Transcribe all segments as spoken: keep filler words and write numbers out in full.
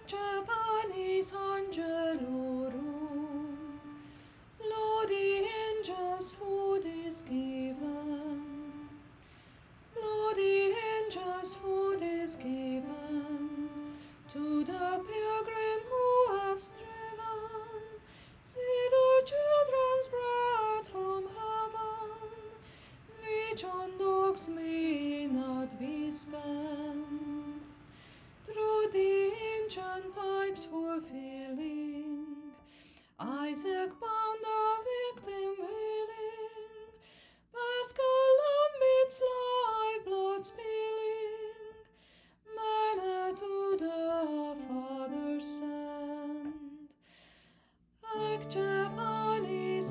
Japanese Angelorum. Lo, the angels' food is given. Lo, the angels' food is given to the pilgrim who have striven. See the children's bread from heaven, which on dogs may not be spent. Through the ancient types fulfilling, Isaac bound the victim willing, Paschal lamb its life blood spilling, manna to the Father sent. Ec Japanis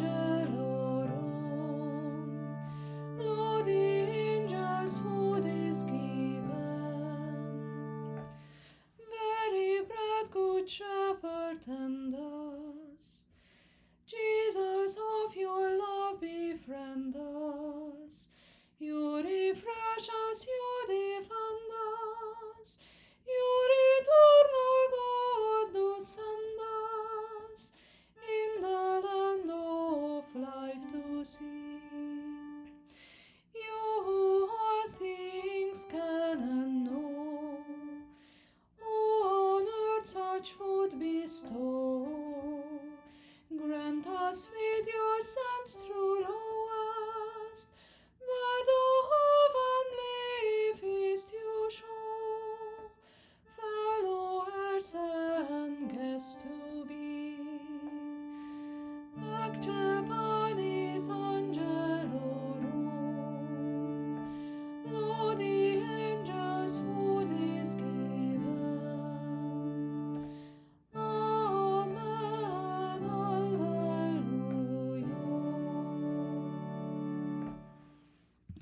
Angelorum, lo, the angels' food is given. Very bread, good shepherd, tend us. Jesus, of your love befriend us.